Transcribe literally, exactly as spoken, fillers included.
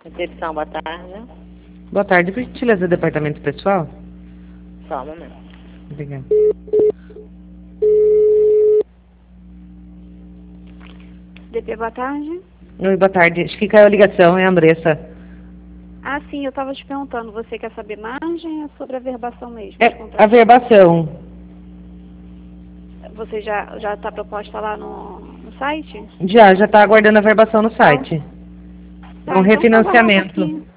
Recepção, boa tarde. Boa tarde, por gentileza, do departamento pessoal? Só um momento. Obrigada. D P, boa tarde. Oi, boa tarde. Acho que caiu a ligação, é a Andressa. Ah, sim, eu estava te perguntando, você quer saber margem ou é sobre a verbação mesmo? É de contrato? a verbação. Você já já está proposta lá no, no site? Já, já está aguardando a verbação no site. É Tá, um então vou aguardar um refinanciamento. pouquinho.